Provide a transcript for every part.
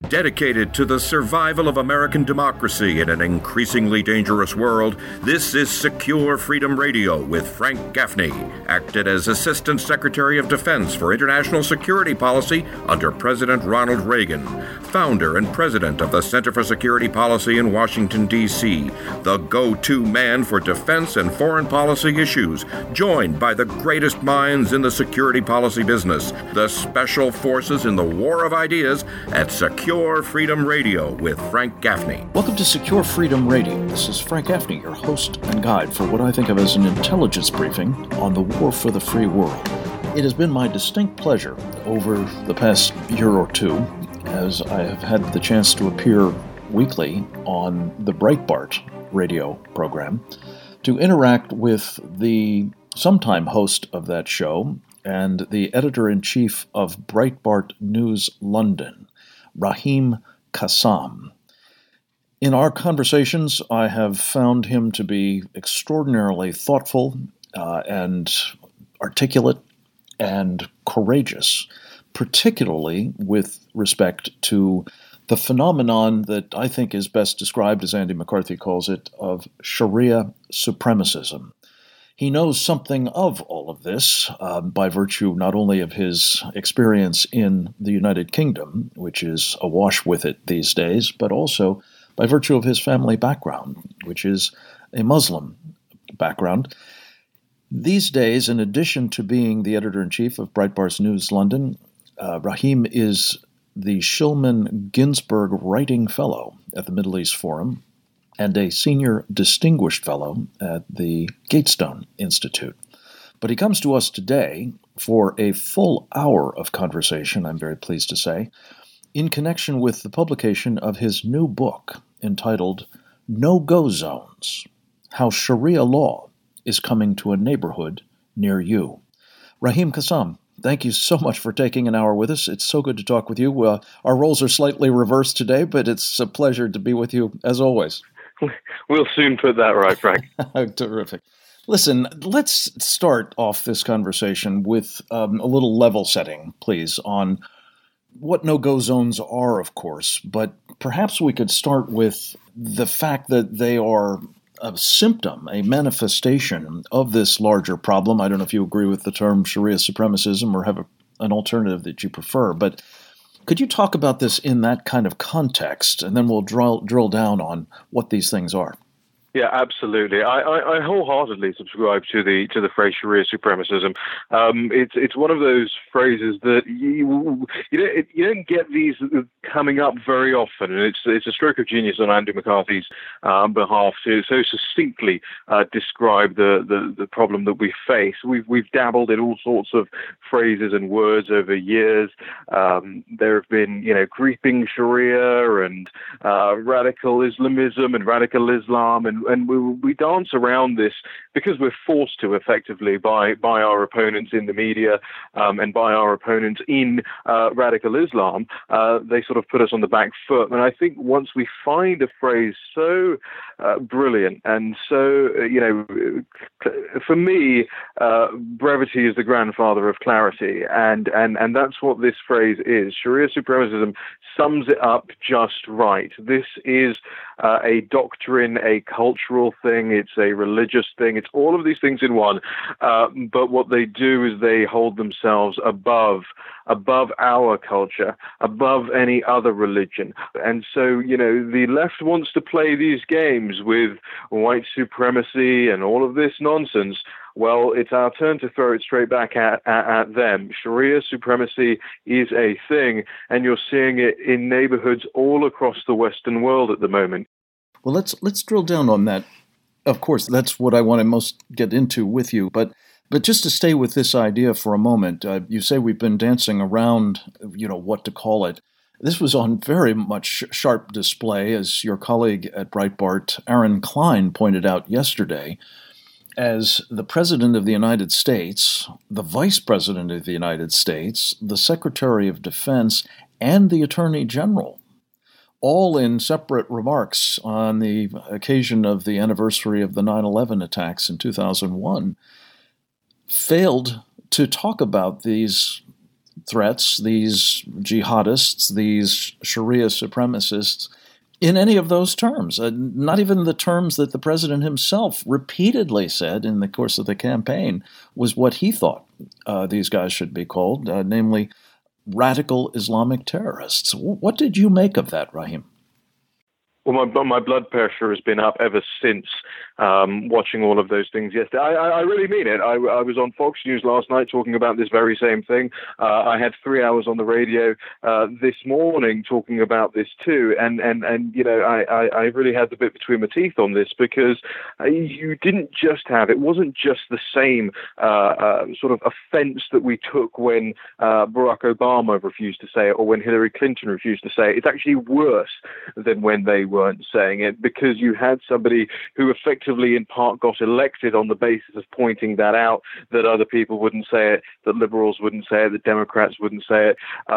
Dedicated to the survival of American democracy in an increasingly dangerous world, this is Secure Freedom Radio with Frank Gaffney, acted as Assistant Secretary of Defense for International Security Policy under President Ronald Reagan, founder and president of the Center for Security Policy in Washington, D.C., the go-to man for defense and foreign policy issues, joined by the greatest minds in the security policy business, the special forces in the war of ideas at Secure Freedom Radio with Frank Gaffney. Welcome to Secure Freedom Radio. This is Frank Gaffney, your host and guide for what I think of as an intelligence briefing on the war for the free world. It has been my distinct pleasure over the past year or two, as I have had the chance to appear weekly on the Breitbart radio program, to interact with the sometime host of that show and the editor-in-chief of Breitbart News London, Rahim Kassam. In our conversations, I have found him to be extraordinarily thoughtful and articulate and courageous, particularly with respect to the phenomenon that I think is best described, as Andy McCarthy calls it, of Sharia supremacism. He knows something of all of this by virtue not only of his experience in the United Kingdom, which is awash with it these days, but also by virtue of his family background, which is a Muslim background. These days, in addition to being the editor-in-chief of Breitbart News London, Rahim is the Shulman Ginsburg Writing Fellow at the Middle East Forum, and a Senior Distinguished Fellow at the Gatestone Institute. But he comes to us today for a full hour of conversation, I'm very pleased to say, in connection with the publication of his new book entitled No-Go Zones: How Sharia Law is Coming to a Neighborhood Near You. Rahim Kassam, thank you so much for taking an hour with us. It's so good to talk with you. Our roles are slightly reversed today, but it's a pleasure to be with you as always. We'll soon put that right, Frank. Terrific. Listen, let's start off this conversation with a little level setting, please, on what no-go zones are, of course, but perhaps we could start with the fact that they are a symptom, a manifestation of this larger problem. I don't know if you agree with the term Sharia supremacism or have an alternative that you prefer, but could you talk about this in that kind of context, and then we'll drill down on what these things are? Yeah, absolutely. I wholeheartedly subscribe to the phrase Sharia supremacism. It's one of those phrases that you don't get these coming up very often, and it's a stroke of genius on Andy McCarthy's behalf to so succinctly describe the problem that we face. We've dabbled in all sorts of phrases and words over years. There have been creeping Sharia and radical Islamism and radical Islam and we dance around this because we're forced to effectively by our opponents in the media and by our opponents in radical Islam. They sort of put us on the back foot. And I think once we find a phrase so brilliant and so, for me, brevity is the grandfather of clarity. And that's what this phrase is. Sharia supremacism sums it up just right. This is a doctrine, a cultural thing, it's a religious thing, it's all of these things in one. But what they do is they hold themselves above our culture, above any other religion. And so, the left wants to play these games with white supremacy and all of this nonsense. Well, it's our turn to throw it straight back at them. Sharia supremacy is a thing, and you're seeing it in neighborhoods all across the Western world at the moment. Well, let's drill down on that. Of course, that's what I want to most get into with you. But just to stay with this idea for a moment, you say we've been dancing around, what to call it. This was on very much sharp display, as your colleague at Breitbart, Aaron Klein, pointed out yesterday, as the President of the United States, the Vice President of the United States, the Secretary of Defense, and the Attorney General, all in separate remarks on the occasion of the anniversary of the 9/11 attacks in 2001, failed to talk about these threats, these jihadists, these Sharia supremacists, in any of those terms, not even the terms that the president himself repeatedly said in the course of the campaign was what he thought these guys should be called, namely radical Islamic terrorists. What did you make of that, Rahim? Well, my blood pressure has been up ever since watching all of those things yesterday. I really mean it. I was on Fox News last night talking about this very same thing. I had 3 hours on the radio this morning talking about this too. And you know, I really had the bit between my teeth on this because you didn't just have, it wasn't just the same sort of offense that we took when Barack Obama refused to say it or when Hillary Clinton refused to say it. It's actually worse than when they weren't saying it, because you had somebody who effectively in part got elected on the basis of pointing that out, that other people wouldn't say it, that liberals wouldn't say it, that Democrats wouldn't say it.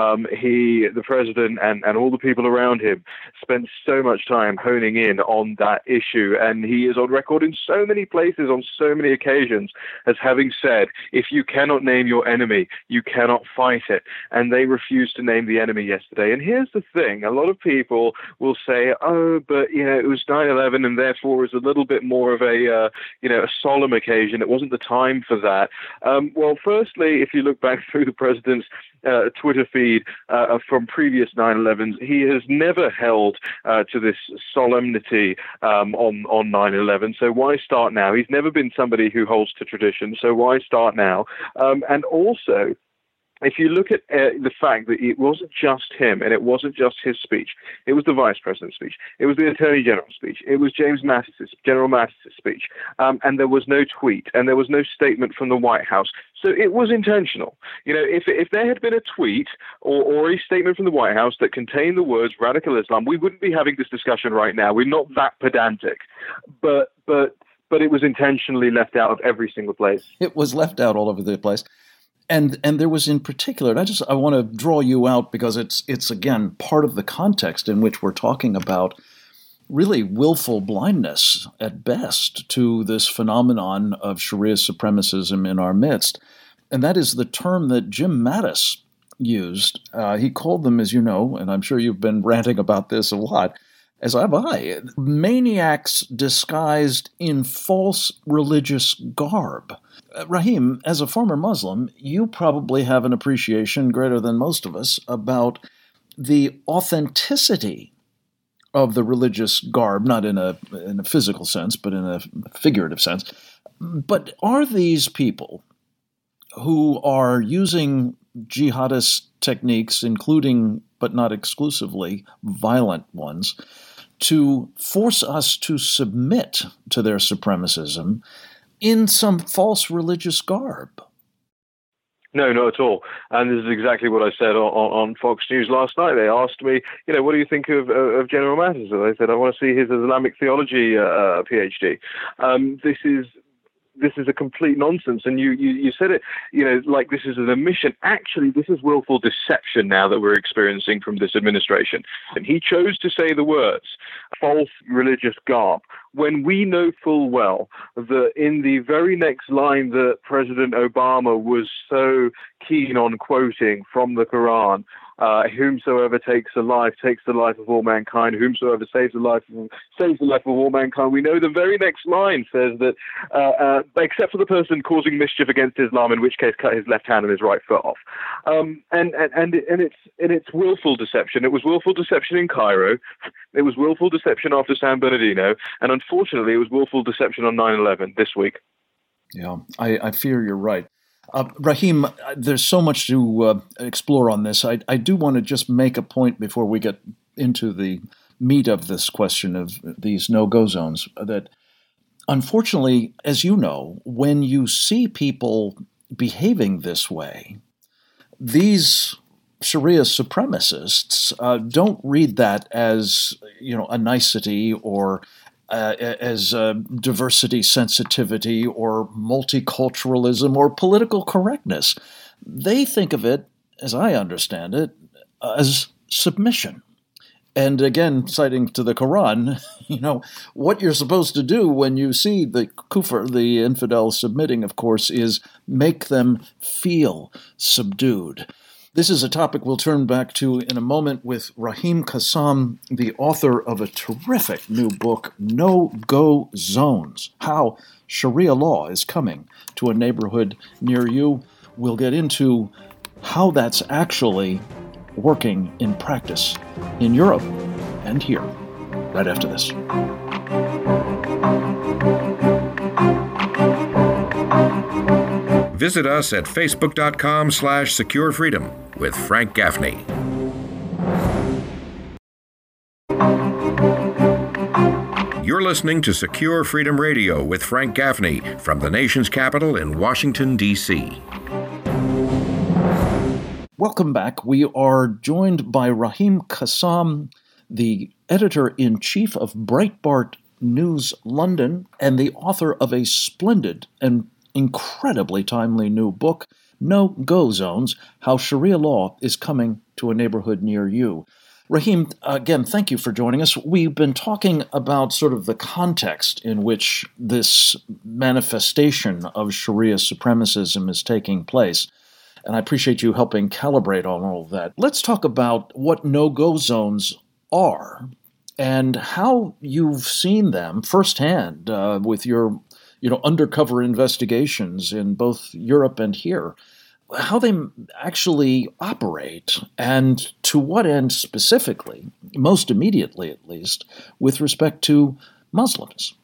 The president and all the people around him spent so much time honing in on that issue, and he is on record in so many places on so many occasions as having said, if you cannot name your enemy, you cannot fight it. And they refused to name the enemy yesterday. And here's the thing, a lot of people will say, oh, but, you know, it was 9/11 and therefore it was a little bit more of a solemn occasion. It wasn't the time for that. Well, firstly, if you look back through the president's Twitter feed from previous 9/11s, he has never held to this solemnity on 9/11. So why start now? He's never been somebody who holds to tradition. So why start now? And also, if you look at the fact that it wasn't just him and it wasn't just his speech, it was the vice president's speech, it was the attorney general's speech, it was General Mattis's speech, and there was no tweet and there was no statement from the White House. So it was intentional. You know, if there had been a tweet or a statement from the White House that contained the words radical Islam, we wouldn't be having this discussion right now. We're not that pedantic, but it was intentionally left out of every single place. It was left out all over the place. And there was in particular, and I want to draw you out because it's again part of the context in which we're talking about really willful blindness at best to this phenomenon of Sharia supremacism in our midst. And that is the term that Jim Mattis used. He called them, as you know, and I'm sure you've been ranting about this a lot, as have I, maniacs disguised in false religious garb. Rahim, as a former Muslim, you probably have an appreciation greater than most of us about the authenticity of the religious garb, not in a physical sense, but in a figurative sense. But are these people who are using jihadist techniques, including, but not exclusively, violent ones, to force us to submit to their supremacism in some false religious garb? No, not at all. And this is exactly what I said on Fox News last night. They asked me, you know, what do you think of General Mattis? And I said, I want to see his Islamic theology PhD. This is a complete nonsense. And you said it, you know, like this is an admission. Actually, this is willful deception now that we're experiencing from this administration. And he chose to say the words, false religious garb, when we know full well that in the very next line that President Obama was so keen on quoting from the Quran, whomsoever takes the life of all mankind, whomsoever saves the life of all mankind. We know the very next line says that, except for the person causing mischief against Islam, in which case cut his left hand and his right foot off. And it's willful deception. It was willful deception in Cairo. It was willful deception after San Bernardino. And unfortunately, it was willful deception on 9/11 this week. Yeah, I fear you're right. Rahim, there's so much to explore on this. I do want to just make a point before we get into the meat of this question of these no-go zones, that unfortunately, as you know, when you see people behaving this way, these Sharia supremacists don't read that as, you know, a nicety or as diversity sensitivity or multiculturalism or political correctness. They think of it, as I understand it, as submission. And again, citing to the Quran, you know, what you're supposed to do when you see the kufr, the infidel submitting, of course, is make them feel subdued. This is a topic we'll turn back to in a moment with Rahim Kassam, the author of a terrific new book, No-Go Zones, How Sharia Law is Coming to a Neighborhood Near You. We'll get into how that's actually working in practice in Europe and here, right after this. Visit us at facebook.com/securefreedom with Frank Gaffney. You're listening to Secure Freedom Radio with Frank Gaffney from the nation's capital in Washington, D.C. Welcome back. We are joined by Rahim Kassam, the editor-in-chief of Breitbart News London and the author of a splendid and incredibly timely new book, No-Go Zones, How Sharia Law is Coming to a Neighborhood Near You. Rahim, again, thank you for joining us. We've been talking about sort of the context in which this manifestation of Sharia supremacism is taking place, and I appreciate you helping calibrate on all of that. Let's talk about what no-go zones are and how you've seen them firsthand with your undercover investigations in both Europe and here, how they actually operate, and to what end specifically, most immediately at least, with respect to Muslims.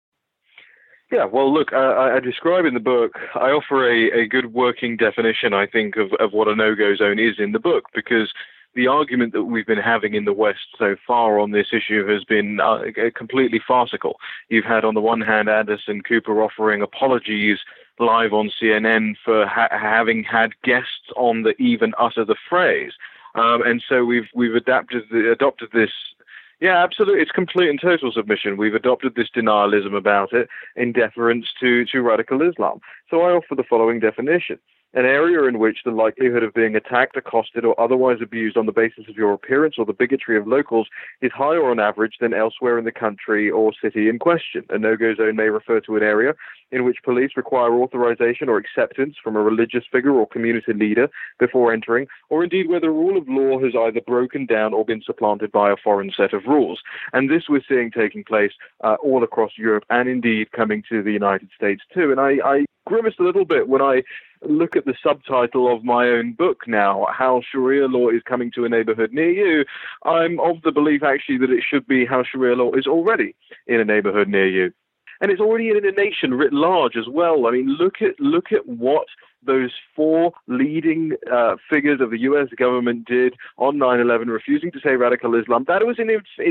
Yeah, well, look, I describe in the book, I offer a good working definition, I think, of what a no-go zone is in the book, because the argument that we've been having in the West so far on this issue has been completely farcical. You've had, on the one hand, Anderson Cooper offering apologies live on CNN for having had guests on that even utter the phrase. And so we've adopted this. Yeah, absolutely. It's complete and total submission. We've adopted this denialism about it in deference to radical Islam. So I offer the following definition. An area in which the likelihood of being attacked, accosted, or otherwise abused on the basis of your appearance or the bigotry of locals is higher on average than elsewhere in the country or city in question. A no-go zone may refer to an area in which police require authorization or acceptance from a religious figure or community leader before entering, or indeed where the rule of law has either broken down or been supplanted by a foreign set of rules. And this we're seeing taking place all across Europe and indeed coming to the United States too. And I grimace a little bit when I look at the subtitle of my own book now, How Sharia Law is Coming to a Neighborhood Near You. I'm of the belief actually that it should be How Sharia Law is already in a neighborhood near you. And it's already in a nation writ large as well. I mean, look at what those four leading figures of the U.S. government did on 9/11, refusing to say radical Islam. That was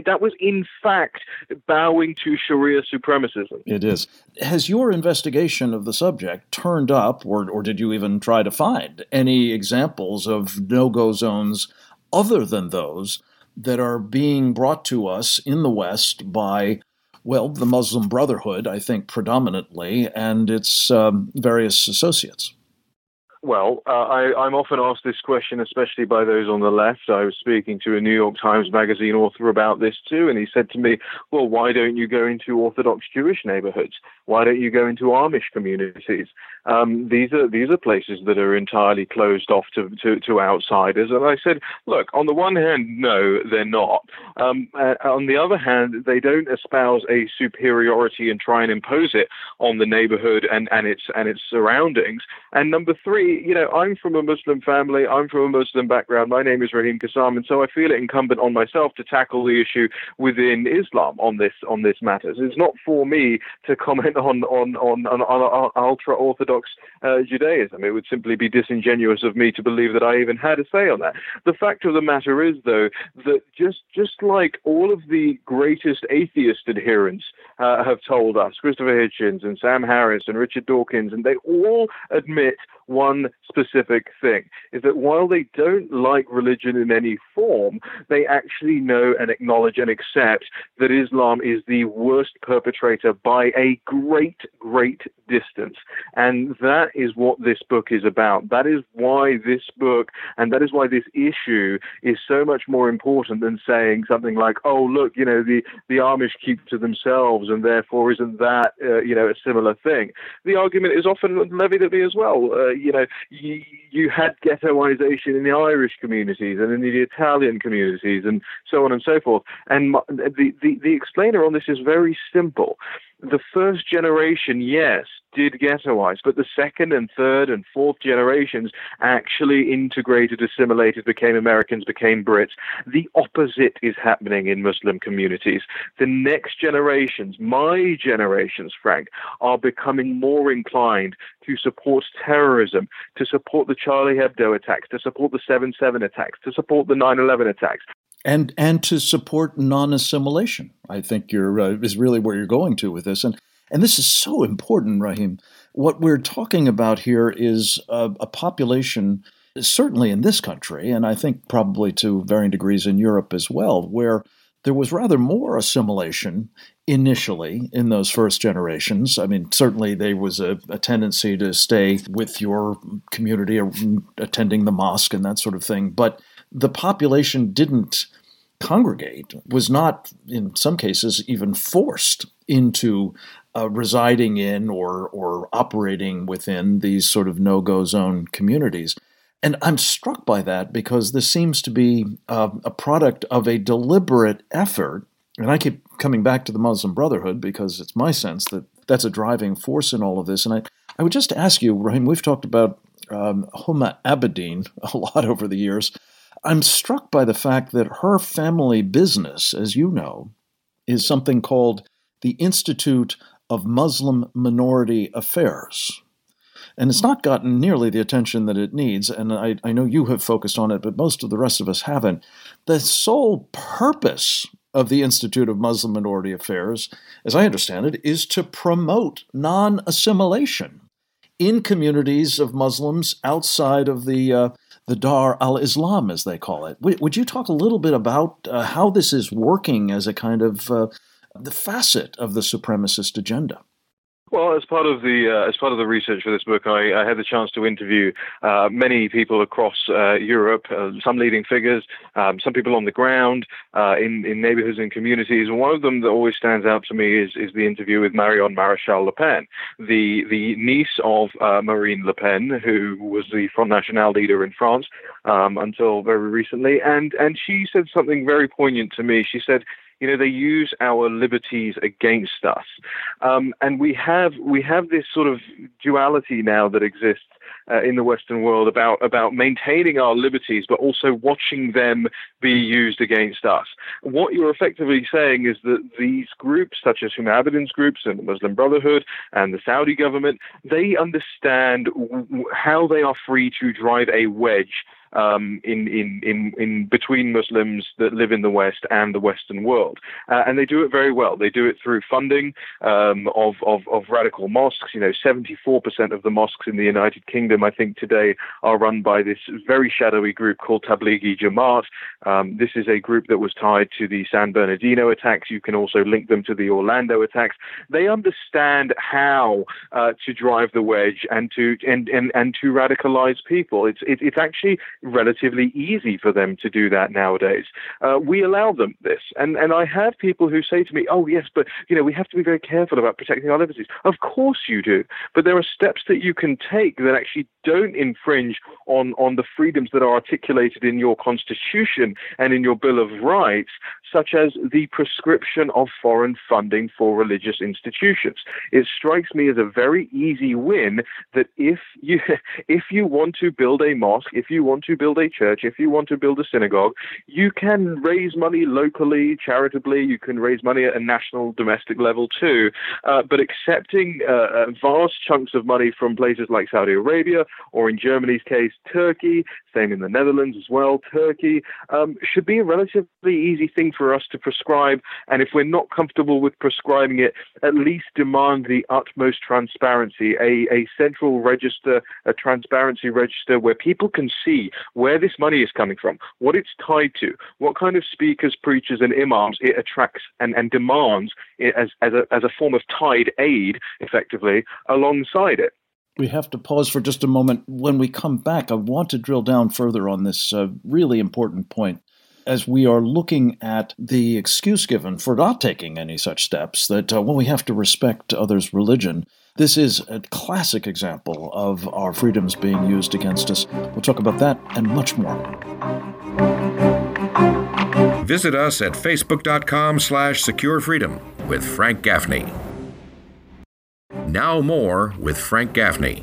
in fact bowing to Sharia supremacism. It is. Has your investigation of the subject turned up, or did you even try to find any examples of no-go zones other than those that are being brought to us in the West by, well, the Muslim Brotherhood, I think predominantly, and its various associates? Well, I'm often asked this question, especially by those on the left. I was speaking to a New York Times Magazine author about this too, and he said to me, well, why don't you go into Orthodox Jewish neighborhoods? Why don't you go into Amish communities? These are places that are entirely closed off to outsiders. And I said, look, on the one hand, no, they're not. On the other hand, they don't espouse a superiority and try and impose it on the neighborhood and its surroundings. And number three, I'm from a Muslim family. I'm from a Muslim background. My name is Rahim Kassam, and so I feel it incumbent on myself to tackle the issue within Islam on this matter. It's not for me to comment on ultra-Orthodox Judaism. It would simply be disingenuous of me to believe that I even had a say on that. The fact of the matter is, though, that just like all of the greatest atheist adherents have told us, Christopher Hitchens and Sam Harris and Richard Dawkins, and they all admit one specific thing, is that while they don't like religion in any form, they actually know and acknowledge and accept that Islam is the worst perpetrator by a great, great distance. And that is what this book is about. That is why this book and that is why this issue is so much more important than saying something like, oh, look, the Amish keep to themselves, and therefore isn't that, a similar thing? The argument is often levied at me as well. You had ghettoization in the Irish communities and in the Italian communities and so on and so forth. And the explainer on this is very simple. The first generation, yes, did ghettoize, but the second and third and fourth generations actually integrated, assimilated, became Americans, became Brits. The opposite is happening in Muslim communities. The next generations, my generations, Frank, are becoming more inclined to support terrorism, to support the Charlie Hebdo attacks, to support the 7/7 attacks, to support the 9/11 attacks. And to support non-assimilation, I think is really where you're going to with this. And this is so important, Rahim. What we're talking about here is a population, certainly in this country, and I think probably to varying degrees in Europe as well, where there was rather more assimilation initially in those first generations. I mean, certainly there was a tendency to stay with your community, attending the mosque and that sort of thing. But the population didn't congregate, was not, in some cases, even forced into residing in or operating within these sort of no-go zone communities. And I'm struck by that because this seems to be a product of a deliberate effort. And I keep coming back to the Muslim Brotherhood because it's my sense that that's a driving force in all of this. And I would just ask you, Rahim, we've talked about Huma Abedin a lot over the years. I'm struck by the fact that her family business, as you know, is something called the Institute of Muslim Minority Affairs. And it's not gotten nearly the attention that it needs, and I know you have focused on it, but most of the rest of us haven't. The sole purpose of the Institute of Muslim Minority Affairs, as I understand it, is to promote non-assimilation in communities of Muslims outside of the Dar al-Islam, as they call it. Would you talk a little bit about how this is working as a kind of the facet of the supremacist agenda? Well, as part of the research for this book, I had the chance to interview many people across Europe, some leading figures, some people on the ground in neighborhoods and communities. And one of them that always stands out to me is the interview with Marion Maréchal Le Pen, the niece of Marine Le Pen, who was the Front National leader in France until very recently. And she said something very poignant to me. She said, they use our liberties against us. And we have this sort of duality now that exists in the Western world about maintaining our liberties, but also watching them be used against us. What you're effectively saying is that these groups, such as Huma Abedin's groups and the Muslim Brotherhood and the Saudi government, they understand how they are free to drive a wedge in between Muslims that live in the West and the Western world, and they do it very well. They do it through funding of radical mosques. 74% of the mosques in the United Kingdom, I think, today are run by this very shadowy group called Tablighi Jamaat. This is a group that was tied to the San Bernardino attacks. You can also link them to the Orlando attacks. They understand how to drive the wedge and to radicalize people. It's actually relatively easy for them to do that nowadays. We allow them this. And I have people who say to me, oh, yes, but, we have to be very careful about protecting our liberties. Of course you do. But there are steps that you can take that actually don't infringe on the freedoms that are articulated in your Constitution and in your Bill of Rights, such as the prescription of foreign funding for religious institutions. It strikes me as a very easy win that if you want to build a mosque, if you want to build a church, if you want to build a synagogue, you can raise money locally, charitably, you can raise money at a national, domestic level too, but accepting vast chunks of money from places like Saudi Arabia, or in Germany's case, Turkey, same in the Netherlands as well, Turkey, should be a relatively easy thing for us to prescribe, and if we're not comfortable with prescribing it, at least demand the utmost transparency, a central register, a transparency register where people can see where this money is coming from, what it's tied to, what kind of speakers, preachers, and imams it attracts and demands it as a form of tied aid, effectively, alongside it. We have to pause for just a moment. When we come back, I want to drill down further on this really important point. as we are looking at the excuse given for not taking any such steps, that we have to respect others' religion. This is a classic example of our freedoms being used against us. We'll talk about that and much more. Visit us at facebook.com/securefreedom with Frank Gaffney. Now more with Frank Gaffney.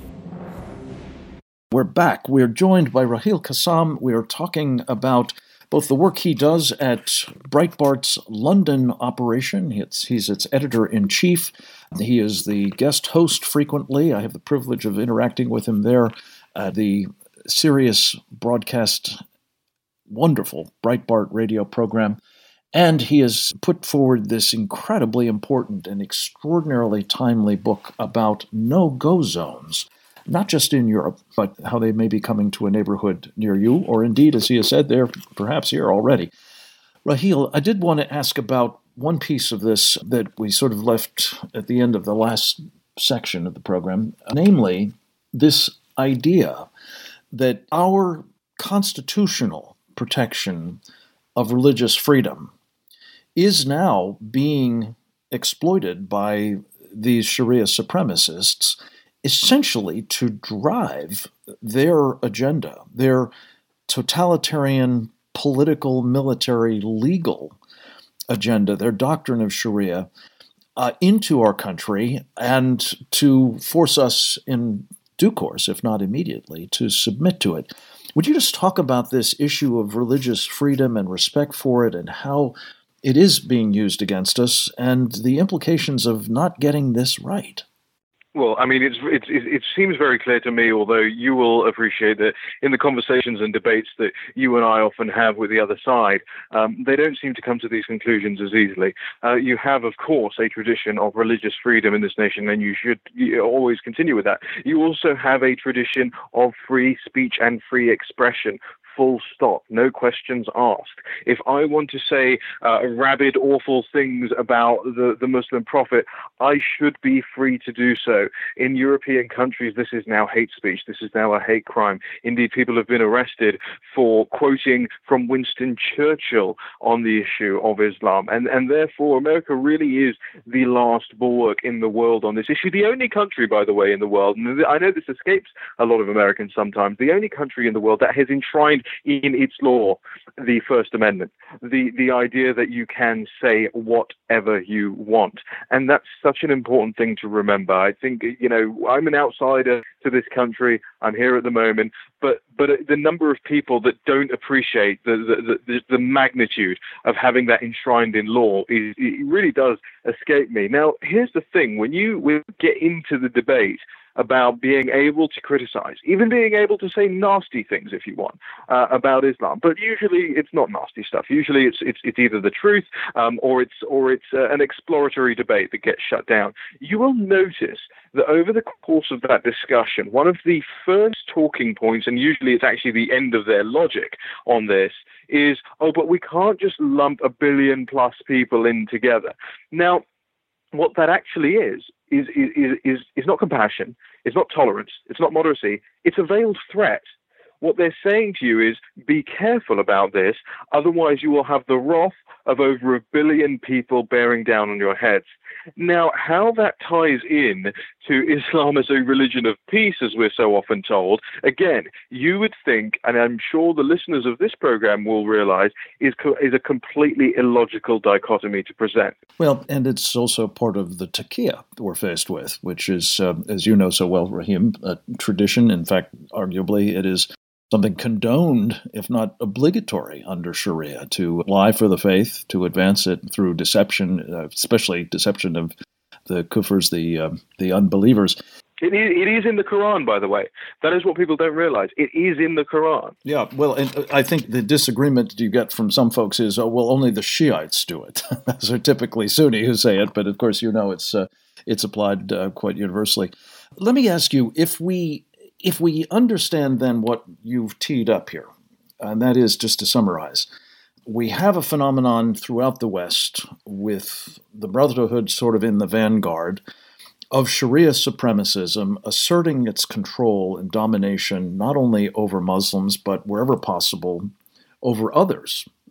We're back. We're joined by Raheel Kassam. We are talking about both the work he does at Breitbart's London operation. He's its editor-in-chief. He is the guest host frequently. I have the privilege of interacting with him there. The Sirius broadcast, wonderful Breitbart radio program. And he has put forward this incredibly important and extraordinarily timely book about no-go zones, not just in Europe, but how they may be coming to a neighborhood near you, or indeed, as he has said, they're perhaps here already. Raheel, I did want to ask about one piece of this that we sort of left at the end of the last section of the program, namely this idea that our constitutional protection of religious freedom is now being exploited by these Sharia supremacists essentially to drive their agenda, their totalitarian political, military, legal agenda, their doctrine of Sharia, into our country and to force us in due course, if not immediately, to submit to it. Would you just talk about this issue of religious freedom and respect for it and how it is being used against us and the implications of not getting this right? Well, I mean, it seems very clear to me, although you will appreciate that in the conversations and debates that you and I often have with the other side, they don't seem to come to these conclusions as easily. You have, of course, a tradition of religious freedom in this nation, and you should always continue with that. You also have a tradition of free speech and free expression. Full stop, no questions asked. If I want to say rabid, awful things about the Muslim prophet, I should be free to do so. In European countries, this is now hate speech. This is now a hate crime. Indeed, people have been arrested for quoting from Winston Churchill on the issue of Islam. And therefore, America really is the last bulwark in the world on this issue. The only country, by the way, in the world, and I know this escapes a lot of Americans sometimes, the only country in the world that has enshrined in its law the First Amendment, the idea that you can say whatever you want. And that's such an important thing to remember. I think, I'm an outsider to this country. I'm here at the moment, but the number of people that don't appreciate the magnitude of having that enshrined in law it really does escape me. Now, here's the thing. When you get into the debate about being able to criticize, even being able to say nasty things if you want about Islam, but usually it's not nasty stuff. Usually it's either the truth or it's an exploratory debate that gets shut down. You will notice that over the course of that discussion, one of the first talking points, and usually it's actually the end of their logic on this, is, but we can't just lump 1 billion plus people in together. Now, what that actually is not compassion, it's not tolerance, it's not moderacy, it's a veiled threat. What they're saying to you is, be careful about this, otherwise you will have the wrath of over 1 billion people bearing down on your heads. Now, how that ties in to Islam as a religion of peace, as we're so often told, again, you would think, and I'm sure the listeners of this program will realize, is a completely illogical dichotomy to present. Well, and it's also part of the taqiyya we're faced with, which is, as you know so well, Rahim, a tradition. In fact, arguably, it is something condoned, if not obligatory, under Sharia, to lie for the faith, to advance it through deception, especially deception of the kuffars, the unbelievers. It is in the Quran, by the way. That is what people don't realize. It is in the Quran. Yeah, well, and I think the disagreement you get from some folks is, only the Shiites do it. Those are typically Sunni who say it, but of course, it's applied quite universally. Let me ask you, if we understand then what you've teed up here, and that is, just to summarize, we have a phenomenon throughout the West with the Brotherhood sort of in the vanguard of Sharia supremacism asserting its control and domination not only over Muslims, but wherever possible, over others,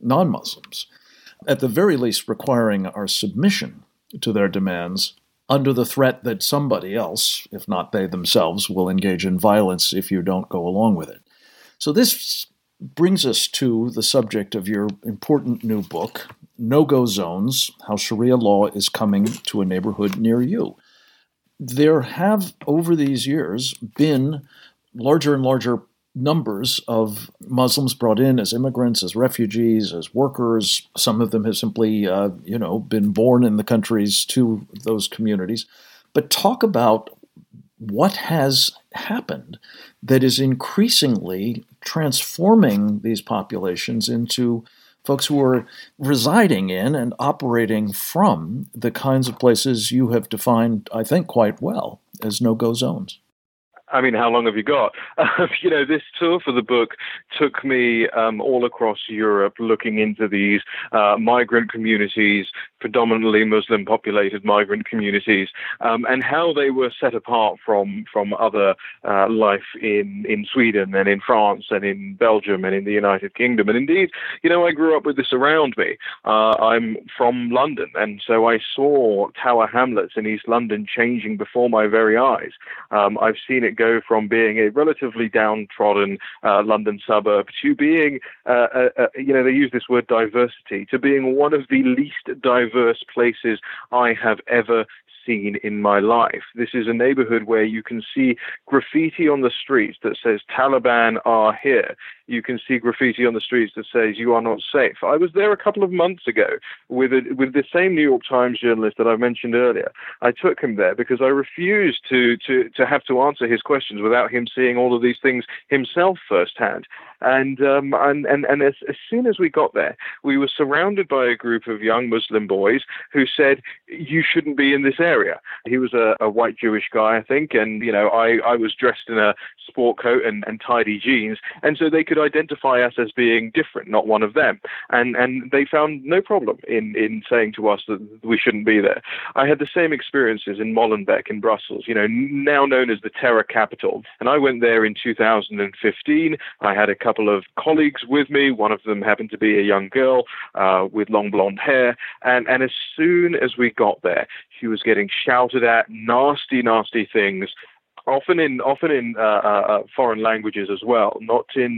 non-Muslims, at the very least requiring our submission to their demands under the threat that somebody else, if not they themselves, will engage in violence if you don't go along with it. So this brings us to the subject of your important new book, No-Go Zones, How Sharia Law is Coming to a Neighborhood Near You. There have, over these years, been larger and larger numbers of Muslims brought in as immigrants, as refugees, as workers. Some of them have simply, been born in the countries to those communities. But talk about what has happened that is increasingly transforming these populations into folks who are residing in and operating from the kinds of places you have defined, I think, quite well as no-go zones. I mean, how long have you got? This tour for the book took me all across Europe looking into these migrant communities, predominantly Muslim-populated migrant communities, and how they were set apart from other life in Sweden and in France and in Belgium and in the United Kingdom. And indeed, I grew up with this around me. I'm from London, and so I saw Tower Hamlets in East London changing before my very eyes. I've seen it go from being a relatively downtrodden London suburb to being, they use this word diversity, to being one of the least diverse places I have ever seen in my life. This is a neighborhood where you can see graffiti on the streets that says Taliban are here. You can see graffiti on the streets that says you are not safe. I was there a couple of months ago with the same New York Times journalist that I mentioned earlier. I took him there because I refused to have to answer his questions without him seeing all of these things himself firsthand. And as soon as we got there, we were surrounded by a group of young Muslim boys who said, "You shouldn't be in this area." He was a white Jewish guy, I think, and I was dressed in a sport coat and tidy jeans, and so they could identify us as being different, not one of them. And they found no problem in saying to us that we shouldn't be there. I had the same experiences in Molenbeek in Brussels, now known as the terror capital. And I went there in 2015. I had a couple of colleagues with me. One of them happened to be a young girl with long blonde hair. And as soon as we got there, she was getting shouted at, nasty things. Often in foreign languages as well, not in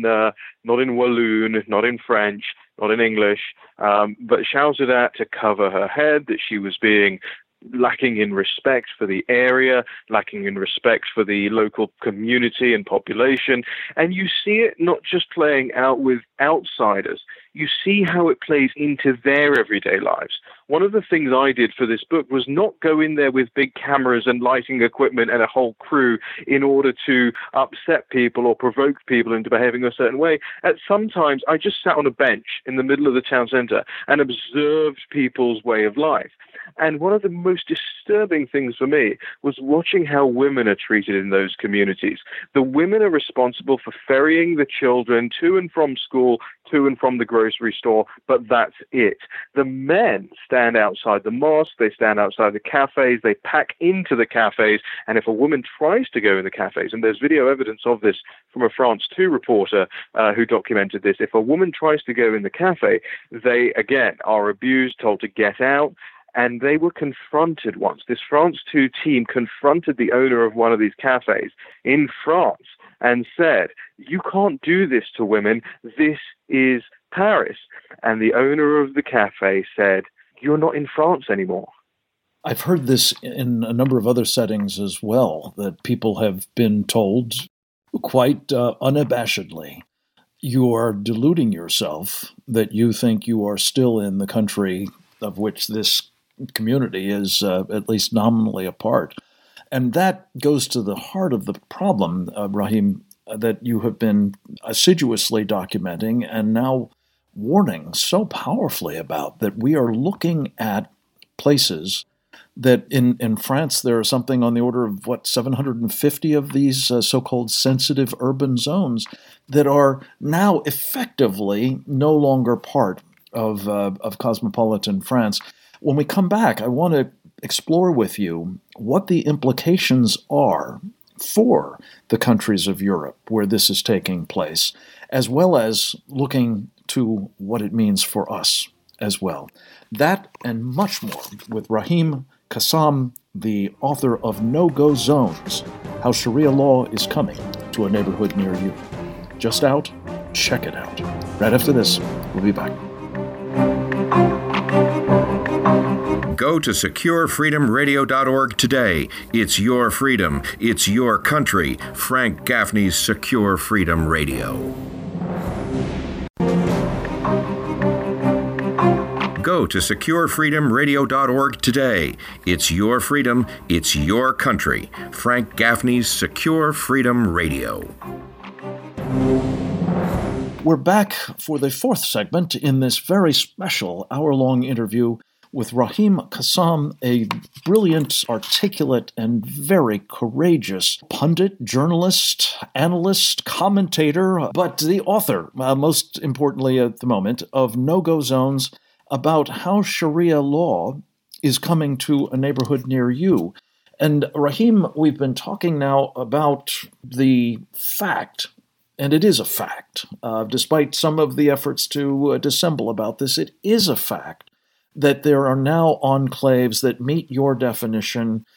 Walloon, not in French, not in English, but shouted at to cover her head, that she was being lacking in respect for the area, lacking in respect for the local community and population. And you see it not just playing out with outsiders, you see how it plays into their everyday lives. One of the things I did for this book was not go in there with big cameras and lighting equipment and a whole crew in order to upset people or provoke people into behaving a certain way. At sometimes I just sat on a bench in the middle of the town center and observed people's way of life. And one of the most disturbing things for me was watching how women are treated in those communities. The women are responsible for ferrying the children to and from school, to and from the grocery store, but that's it. The men stand outside the mosque, they stand outside the cafes, they pack into the cafes, and if a woman tries to go in the cafes, and there's video evidence of this from a France 2 reporter who documented this, if a woman tries to go in the cafe, they, again, are abused, told to get out. And they were confronted once. This France 2 team confronted the owner of one of these cafes in France and said, "You can't do this to women. This is Paris." And the owner of the cafe said, "You're not in France anymore." I've heard this in a number of other settings as well, that people have been told quite unabashedly, you are deluding yourself, that you think you are still in the country of which this community is at least nominally a part. And that goes to the heart of the problem, Rahim, that you have been assiduously documenting and now warning so powerfully about, that we are looking at places that in France there are something on the order of, 750 of these so-called sensitive urban zones that are now effectively no longer part of cosmopolitan France. When we come back, I want to explore with you what the implications are for the countries of Europe where this is taking place, as well as looking to what it means for us as well. That and much more with Rahim Kassam, the author of No-Go Zones, How Sharia Law is Coming to a Neighborhood Near You. Just out? Check it out. Right after this, we'll be back. Go to SecureFreedomRadio.org today. It's your freedom. It's your country. Frank Gaffney's Secure Freedom Radio. Go to SecureFreedomRadio.org today. It's your freedom. It's your country. Frank Gaffney's Secure Freedom Radio. We're back for the fourth segment in this very special hour-long interview with Rahim Kassam, a brilliant, articulate, and very courageous pundit, journalist, analyst, commentator, but the author, most importantly at the moment, of No-Go Zones, about how Sharia law is coming to a neighborhood near you. And Rahim, we've been talking now about the fact, and it is a fact, despite some of the efforts to dissemble about this, it is a fact that there are now enclaves that meet your definition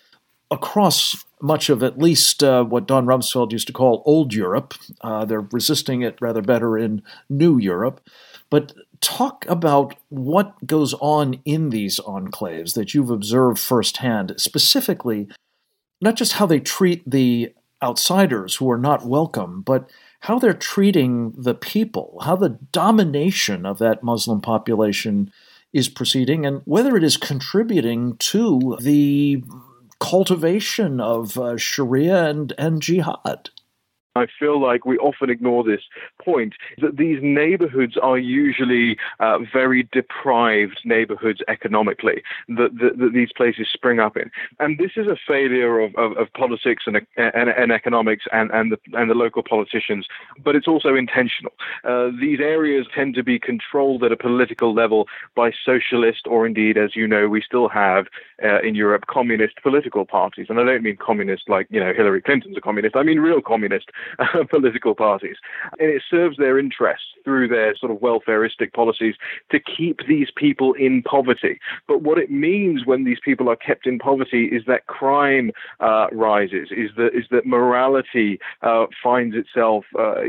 across much of at least what Don Rumsfeld used to call old Europe. They're resisting it rather better in new Europe. But talk about what goes on in these enclaves that you've observed firsthand, specifically not just how they treat the outsiders who are not welcome, but how they're treating the people, how the domination of that Muslim population is proceeding, and whether it is contributing to the cultivation of Sharia and jihad. I feel like we often ignore this point, that these neighborhoods are usually very deprived neighborhoods economically, that these places spring up in. And this is a failure of politics and economics and the local politicians, but it's also intentional. These areas tend to be controlled at a political level by socialist, or indeed, as you know, we still have in Europe, communist political parties. And I don't mean communist like, Hillary Clinton's a communist. I mean real communist political parties. And it serves their interests through their sort of welfaristic policies to keep these people in poverty. But what it means when these people are kept in poverty is that crime rises, is that morality finds itself,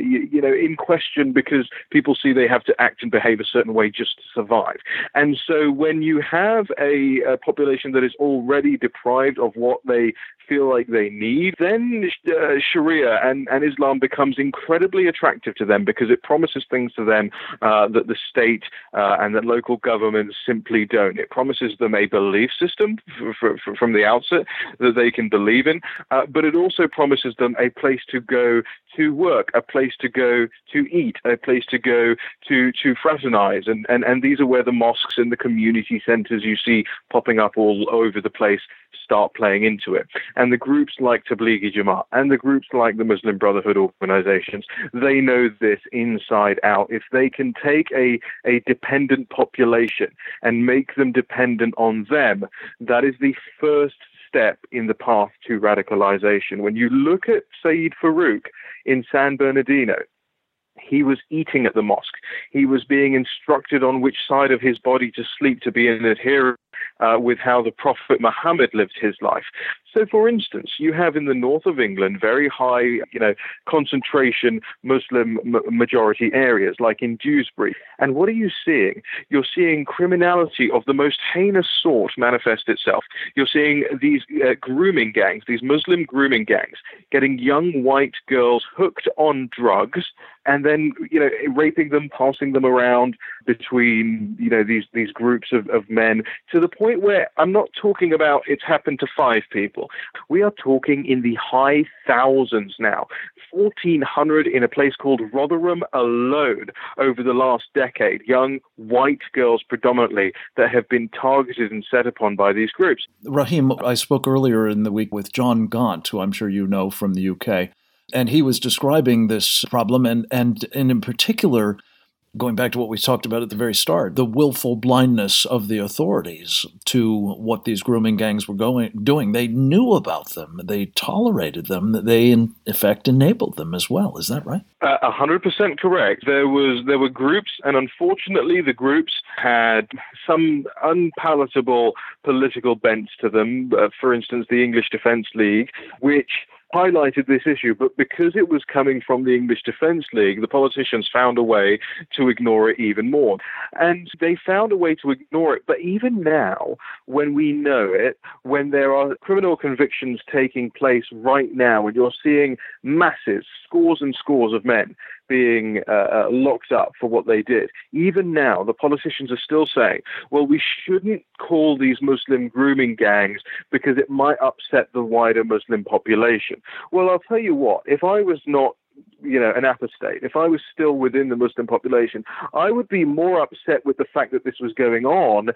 in question because people see they have to act and behave a certain way just to survive. And so when you have a population that is already deprived of what they feel like they need, then Sharia and Islam becomes incredibly attractive to them because it promises things to them that the state and that local governments simply don't. It promises them a belief system from the outset that they can believe in, but it also promises them a place to go to work, a place to go to eat, a place to go to fraternize. And these are where the mosques and the community centers you see popping up all over the place start playing into it. And the groups like Tablighi Jamaat and the groups like the Muslim Brotherhood organizations, they know this inside out. If they can take a dependent population and make them dependent on them, that is the first step in the path to radicalization. When you look at Sayyid Farouk in San Bernardino, he was eating at the mosque. He was being instructed on which side of his body to sleep to be in adherence with how the Prophet Muhammad lived his life. So, for instance, you have in the north of England very high, concentration Muslim majority areas, like in Dewsbury. And what are you seeing? You're seeing criminality of the most heinous sort manifest itself. You're seeing these grooming gangs, these Muslim grooming gangs, getting young white girls hooked on drugs and then, raping them, passing them around between, these groups of men, to the point where I'm not talking about it's happened to 5 people. We are talking in the high thousands now. 1,400 in a place called Rotherham alone over the last decade. Young white girls predominantly that have been targeted and set upon by these groups. Rahim, I spoke earlier in the week with John Gaunt, who I'm sure you know from the UK, and he was describing this problem and in particular going back to what we talked about at the very start, the willful blindness of the authorities to what these grooming gangs were doing. They knew about them. They tolerated them. They, in effect, enabled them as well. Is that right? 100% correct. There were groups, and unfortunately the groups had some unpalatable political bents to them. For instance, the English Defence League, which highlighted this issue, but because it was coming from the English Defence League, the politicians found a way to ignore it even more. And they found a way to ignore it, but even now, when we know it, when there are criminal convictions taking place right now, and you're seeing masses, scores and scores of men being locked up for what they did, even now, the politicians are still saying, well, we shouldn't call these Muslim grooming gangs because it might upset the wider Muslim population. Well, I'll tell you what, if I was not an apostate, if I was still within the Muslim population, I would be more upset with the fact that this was going on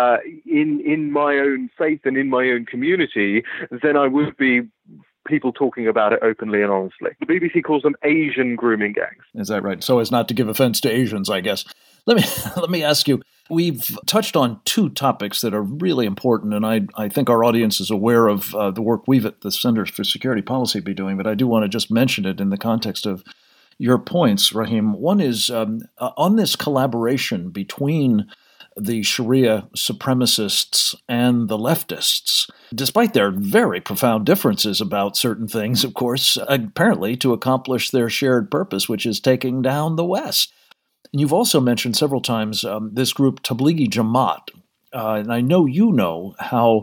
in my own faith and in my own community than I would be people talking about it openly and honestly. The BBC calls them Asian grooming gangs. Is that right? So as not to give offense to Asians, I guess. Let me ask you, we've touched on two topics that are really important, and I think our audience is aware of the work we've at the Centers for Security Policy be doing, but I do want to just mention it in the context of your points, Rahim. One is on this collaboration between the Sharia supremacists and the leftists, despite their very profound differences about certain things, of course, apparently to accomplish their shared purpose, which is taking down the West. And you've also mentioned several times this group Tablighi Jamaat, and I know you know how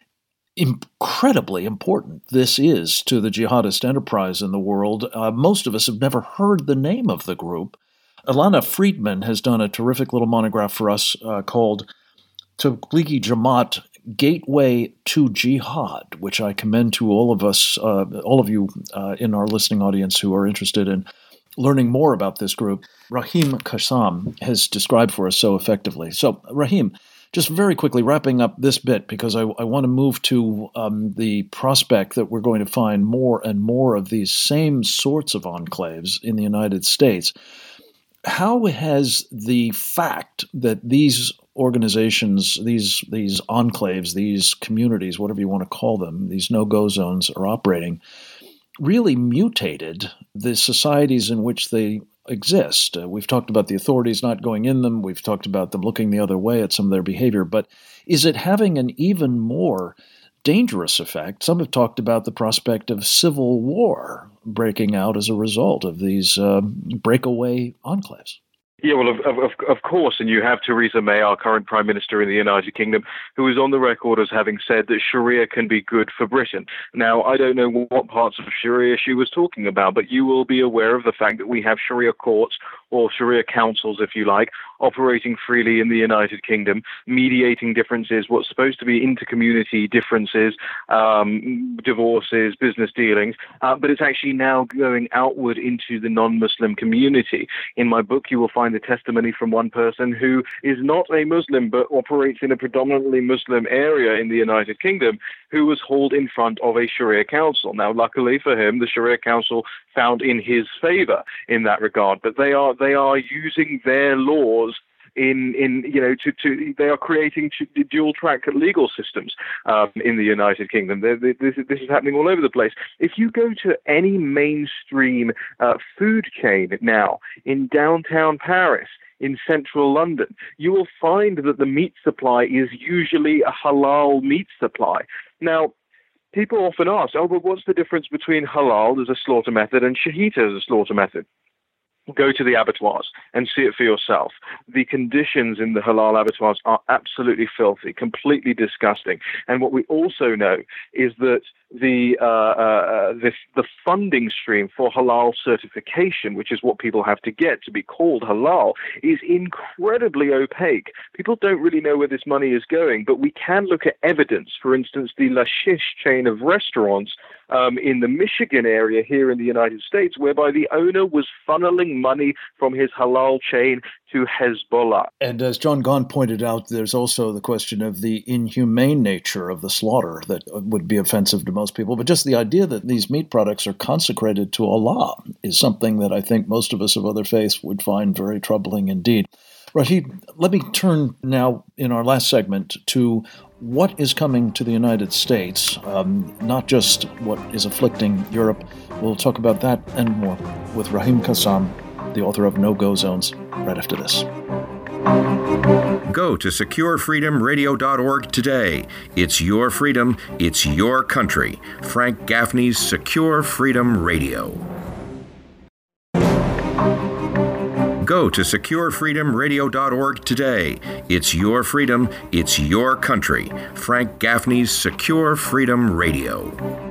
incredibly important this is to the jihadist enterprise in the world. Most of us have never heard the name of the group. Alana Friedman has done a terrific little monograph for us called Tablighi Jamaat, Gateway to Jihad, which I commend to all of us, all of you in our listening audience who are interested in learning more about this group. Rahim Kassam has described for us so effectively. So, Rahim, just very quickly wrapping up this bit, because I want to move to the prospect that we're going to find more and more of these same sorts of enclaves in the United States. How has the fact that these organizations, these enclaves, these communities, whatever you want to call them, these no-go zones are operating, really mutated the societies in which they exist? We've talked about the authorities not going in them. We've talked about them looking the other way at some of their behavior. But is it having an even more dangerous effect? Some have talked about the prospect of civil war breaking out as a result of these breakaway enclaves. Yeah, well, of course, and you have Theresa May, our current Prime Minister in the United Kingdom, who is on the record as having said that Sharia can be good for Britain. Now, I don't know what parts of Sharia she was talking about, but you will be aware of the fact that we have Sharia courts, or Sharia councils, if you like, operating freely in the United Kingdom, mediating differences, what's supposed to be inter-community differences, divorces, business dealings, but it's actually now going outward into the non-Muslim community. In my book, you will find a testimony from one person who is not a Muslim, but operates in a predominantly Muslim area in the United Kingdom, who was hauled in front of a Sharia council. Now, luckily for him, the Sharia council found in his favor in that regard, but they are using their laws they are creating dual track legal systems in the United Kingdom. This is happening all over the place. If you go to any mainstream food chain now in downtown Paris, in central London, you will find that the meat supply is usually a halal meat supply. Now, people often ask, but what's the difference between halal as a slaughter method and shahita as a slaughter method? Go to the abattoirs and see it for yourself. The conditions in the halal abattoirs are absolutely filthy, completely disgusting. And what we also know is that the funding stream for halal certification, which is what people have to get to be called halal, is incredibly opaque. People don't really know where this money is going, but we can look at evidence. For instance, the Lashish chain of restaurants in the Michigan area here in the United States, whereby the owner was funneling money from his halal chain to Hezbollah. And as John Gahn pointed out, there's also the question of the inhumane nature of the slaughter that would be offensive to most people. But just the idea that these meat products are consecrated to Allah is something that I think most of us of other faiths would find very troubling indeed. Rahim, let me turn now in our last segment to what is coming to the United States, not just what is afflicting Europe. We'll talk about that and more with Rahim Kassam, the author of No-Go Zones, right after this. Go to securefreedomradio.org today. It's your freedom, it's your country. Frank Gaffney's Secure Freedom Radio. Go to securefreedomradio.org today. It's your freedom, it's your country. Frank Gaffney's Secure Freedom Radio.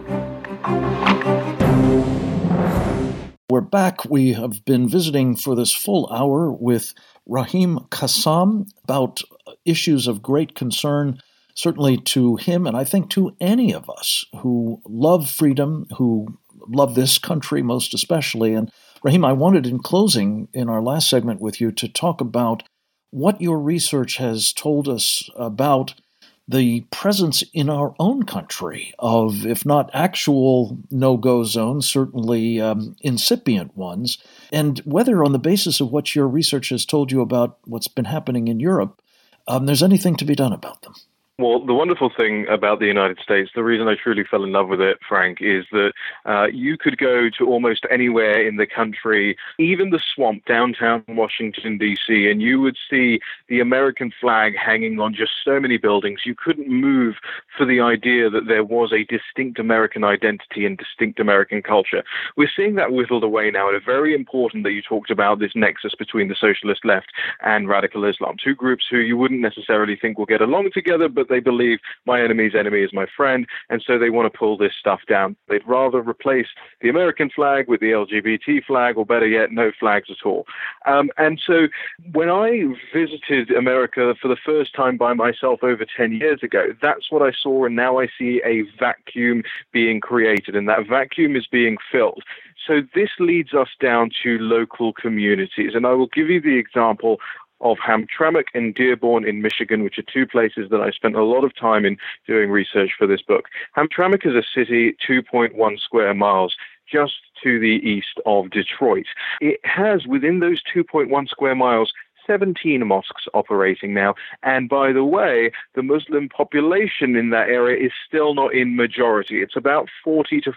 We're back. We have been visiting for this full hour with Rahim Kassam about issues of great concern, certainly to him, and I think to any of us who love freedom, who love this country most especially. And Rahim, I wanted in closing in our last segment with you to talk about what your research has told us about the presence in our own country of, if not actual no-go zones, certainly incipient ones, and whether on the basis of what your research has told you about what's been happening in Europe, there's anything to be done about them. Well, the wonderful thing about the United States, the reason I truly fell in love with it, Frank, is that you could go to almost anywhere in the country, even the swamp, downtown Washington, D.C., and you would see the American flag hanging on just so many buildings. You couldn't move for the idea that there was a distinct American identity and distinct American culture. We're seeing that whittled away now, and it's very important that you talked about this nexus between the socialist left and radical Islam, two groups who you wouldn't necessarily think will get along together, but they believe my enemy's enemy is my friend, and so they want to pull this stuff down. They'd rather replace the American flag with the LGBT flag, or better yet, no flags at all. And so when I visited America for the first time by myself over 10 years ago, that's what I saw, and now I see a vacuum being created, and that vacuum is being filled. So this leads us down to local communities, and I will give you the example of Hamtramck and Dearborn in Michigan, which are two places that I spent a lot of time in doing research for this book. Hamtramck is a city 2.1 square miles just to the east of Detroit. It has, within those 2.1 square miles, 17 mosques operating now. And by the way, the Muslim population in that area is still not in majority. It's about 40 to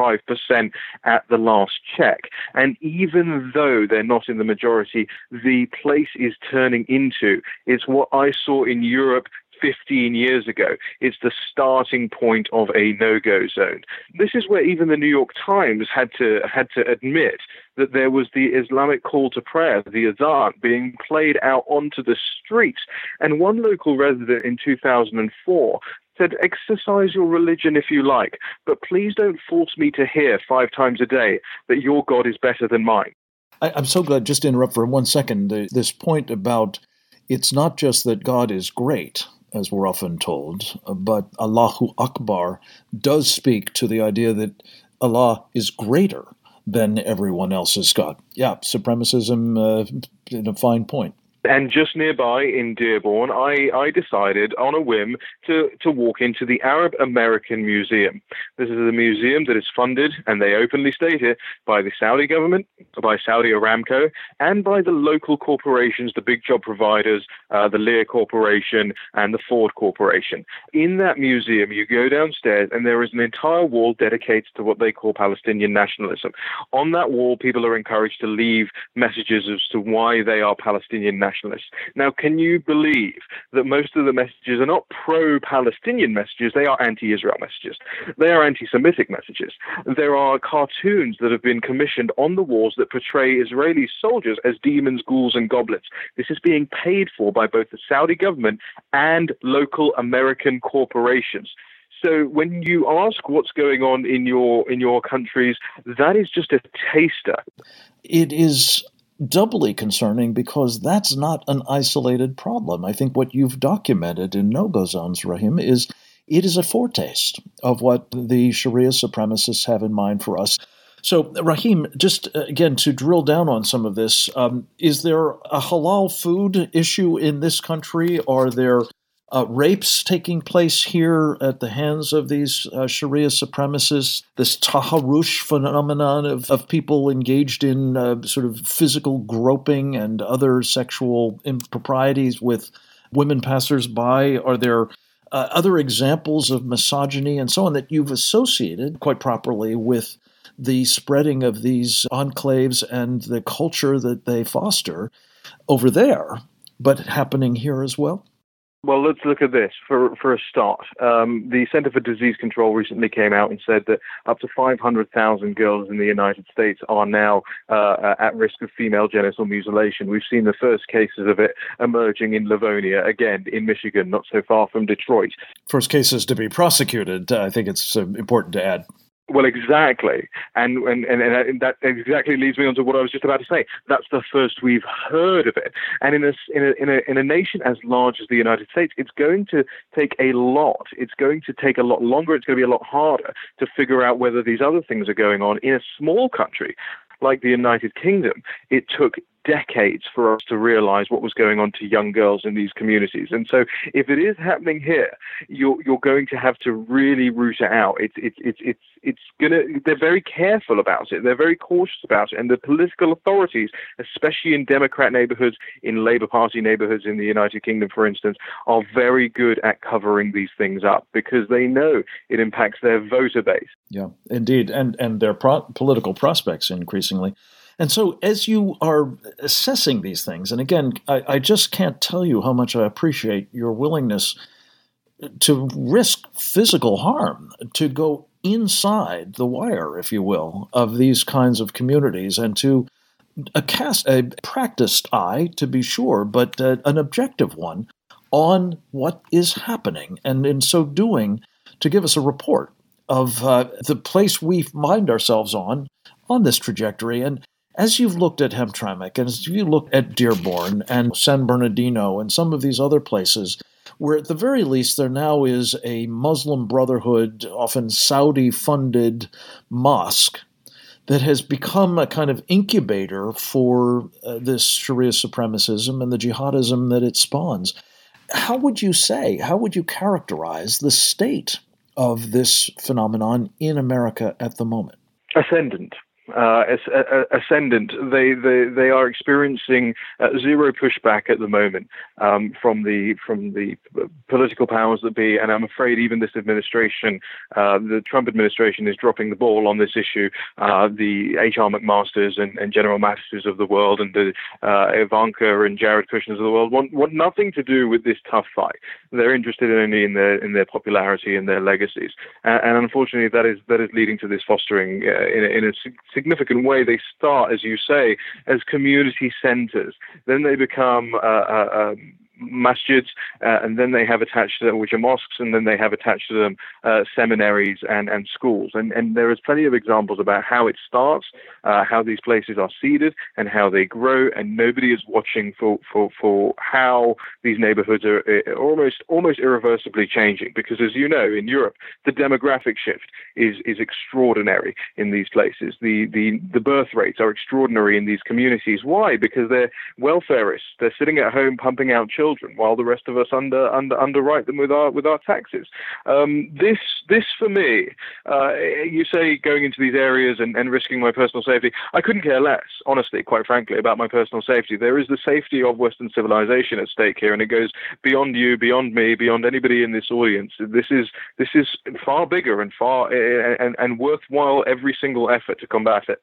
45% at the last check. And even though they're not in the majority, the place is turning into, it's what I saw in Europe 15 years ago. It's the starting point of a no-go zone. This is where even the New York Times had to admit that there was the Islamic call to prayer, the adhan, being played out onto the streets. And one local resident in 2004 said, exercise your religion if you like, but please don't force me to hear 5 times a day that your God is better than mine. I'm so glad, just to interrupt for 1 second, this point about it's not just that God is great, as we're often told, but Allahu Akbar does speak to the idea that Allah is greater than everyone else's God. Yeah, supremacism in a fine point. And just nearby in Dearborn, I decided on a whim to walk into the Arab American Museum. This is a museum that is funded, and they openly state it, by the Saudi government, by Saudi Aramco, and by the local corporations, the big job providers, the Lear Corporation and the Ford Corporation. In that museum, you go downstairs, and there is an entire wall dedicated to what they call Palestinian nationalism. On that wall, people are encouraged to leave messages as to why they are Palestinian nationalists. Now, can you believe that most of the messages are not pro-Palestinian messages, they are anti-Israel messages. They are anti-Semitic messages. There are cartoons that have been commissioned on the walls that portray Israeli soldiers as demons, ghouls, and goblins. This is being paid for by both the Saudi government and local American corporations. So when you ask what's going on in your countries, that is just a taster. It is doubly concerning because that's not an isolated problem. I think what you've documented in no-go zones, Rahim, is it is a foretaste of what the Sharia supremacists have in mind for us. So, Rahim, just again to drill down on some of this, is there a halal food issue in this country? Are there rapes taking place here at the hands of these Sharia supremacists? This taharush phenomenon of people engaged in sort of physical groping and other sexual improprieties with women passersby? Are there other examples of misogyny and so on that you've associated quite properly with the spreading of these enclaves and the culture that they foster over there, but happening here as well? Well, let's look at this for a start. The Center for Disease Control recently came out and said that up to 500,000 girls in the United States are now at risk of female genital mutilation. We've seen the first cases of it emerging in Livonia, again, in Michigan, not so far from Detroit. First cases to be prosecuted, I think it's important to add. Well, exactly. And that exactly leads me on to what I was just about to say. That's the first we've heard of it. And in a nation as large as the United States, it's going to take a lot. It's going to take a lot longer. It's going to be a lot harder to figure out whether these other things are going on. In a small country like the United Kingdom, it took decades for us to realize what was going on to young girls in these communities. And so if it is happening here, you're going to have to really root it out. They're very careful about it. They're very cautious about it. And the political authorities, especially in Democrat neighborhoods, in Labour Party neighborhoods in the United Kingdom, for instance, are very good at covering these things up because they know it impacts their voter base. Yeah, indeed. And their political prospects increasingly. And so as you are assessing these things, and again, I just can't tell you how much I appreciate your willingness to risk physical harm, to go inside the wire, if you will, of these kinds of communities and to cast a practiced eye, to be sure, but an objective one on what is happening. And in so doing, to give us a report of the place we find ourselves on this trajectory. And as you've looked at Hamtramck, and as you look at Dearborn and San Bernardino and some of these other places, where at the very least there now is a Muslim Brotherhood, often Saudi-funded mosque that has become a kind of incubator for this Sharia supremacism and the jihadism that it spawns. How would you characterize the state of this phenomenon in America at the moment? Ascendant. Ascendant. They are experiencing zero pushback at the moment from the political powers that be, and I'm afraid even this administration, the Trump administration, is dropping the ball on this issue. The H.R. McMasters and General Mattis of the world, and the Ivanka and Jared Kushners of the world want nothing to do with this tough fight. They're interested only in their popularity and their legacies, and unfortunately that is leading to this fostering in a significant way. They start, as you say, as community centers. Then they become masjids, and then they have attached to them, which are mosques, and then they have attached to them seminaries and schools. And there is plenty of examples about how it starts, how these places are seeded, and how they grow, and nobody is watching for how these neighborhoods are almost irreversibly changing. Because, as you know, in Europe, the demographic shift is extraordinary in these places. The birth rates are extraordinary in these communities. Why? Because they're welfareists. They're sitting at home pumping out children, while the rest of us underwrite them with our taxes. This for me, you say going into these areas and risking my personal safety. I couldn't care less, honestly, quite frankly, about my personal safety. There is the safety of Western civilization at stake here, and it goes beyond you, beyond me, beyond anybody in this audience. This is far bigger and far and worthwhile every single effort to combat it.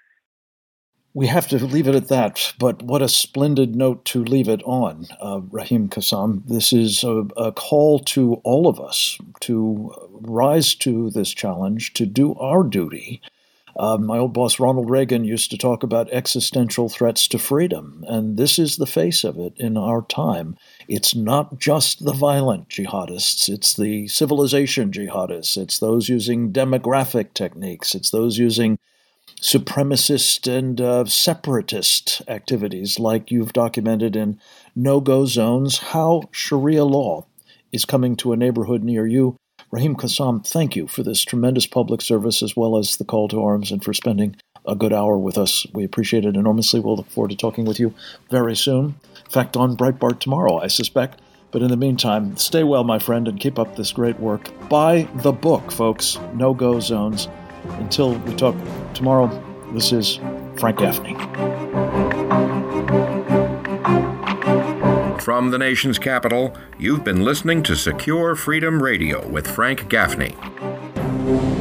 We have to leave it at that, but what a splendid note to leave it on, Rahim Kassam. This is a call to all of us to rise to this challenge, to do our duty. My old boss Ronald Reagan used to talk about existential threats to freedom, and this is the face of it in our time. It's not just the violent jihadists, it's the civilization jihadists, it's those using demographic techniques, it's those using supremacist and separatist activities like you've documented in no-go zones, how Sharia law is coming to a neighborhood near you. Rahim Kassam, thank you for this tremendous public service as well as the call to arms and for spending a good hour with us. We appreciate it enormously. We'll look forward to talking with you very soon. In fact, on Breitbart tomorrow, I suspect. But in the meantime, stay well, my friend, and keep up this great work. Buy the book, folks. No-go zones. Until we talk tomorrow, this is Frank Gaffney. From the nation's capital, you've been listening to Secure Freedom Radio with Frank Gaffney.